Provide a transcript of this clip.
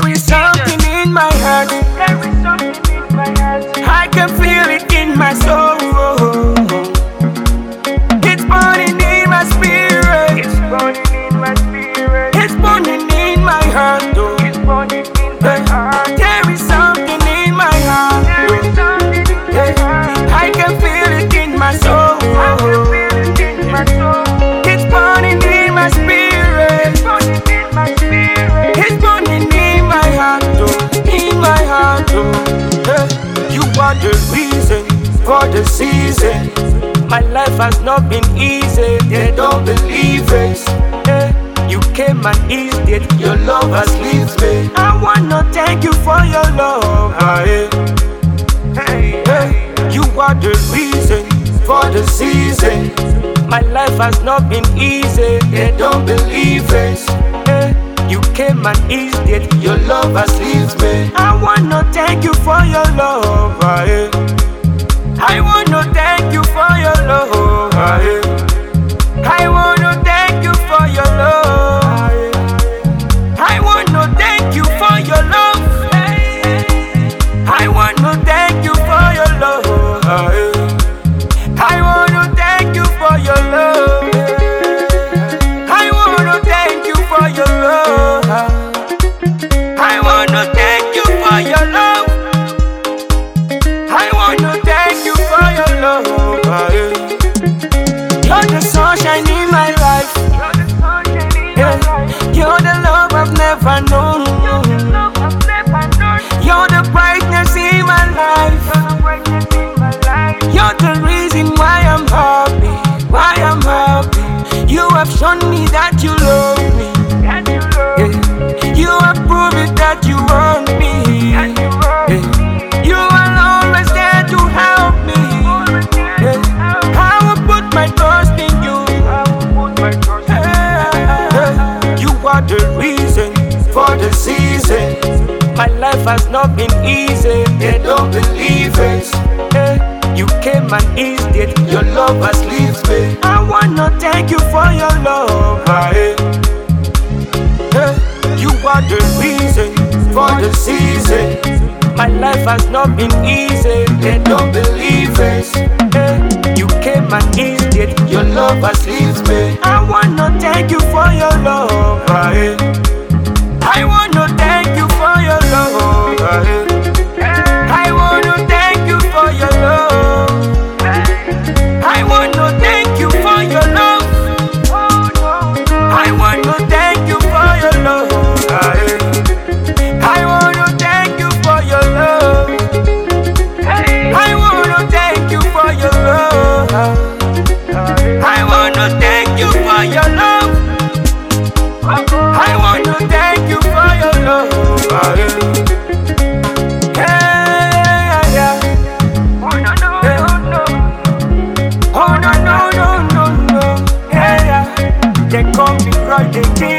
There is something in my heart. I can feel it in my soul. It's burning in my spirit. It's burning in my heart. There is something in my heart. I can feel it in my soul. It's burning in my spirit. It's burning in my heart. In my heart. You are the reason for the season. My life has not been easy. They don't believe it. You came and eased it. Your love has lived me. I wanna thank you for your love. You are the reason for the season. My life has not been easy. They don't believe it. You came and eased it. Your love has lived me. I wanna thank you for your love. I wanna thank you for your love. I wanna thank you for your love. I wanna thank you for your love. I wanna thank you for your love. I wanna thank you for your love. I wanna thank you for your love. I wanna thank you for your love. I wanna thank you for your love. You're the sunshine in my life. You're the love I've never known. You're the brightness in my life. You're the reason why I'm happy. Why I'm happy. You have shown me that you love me. You have proven that you want me. You are always there to help me. I will put my trust in you. You are the reason for the season. My life has not been easy. They don't believe it. You came and eased it. Your love has lived me. I wanna thank you for your love. You are the reason for the season. My life has not been easy. They don't believe it. You came and eased it. Your love has lived me. I wanna thank you for your love. I wanna thank you for your love. I wanna thank you for your love. I wanna thank you for your love. I wanna thank you for your love. I wanna thank you for your love. I wanna thank you for your love. I wanna thank you for your love. I wanna thank you for your love. Oh no no no no no. They call me Roy the King.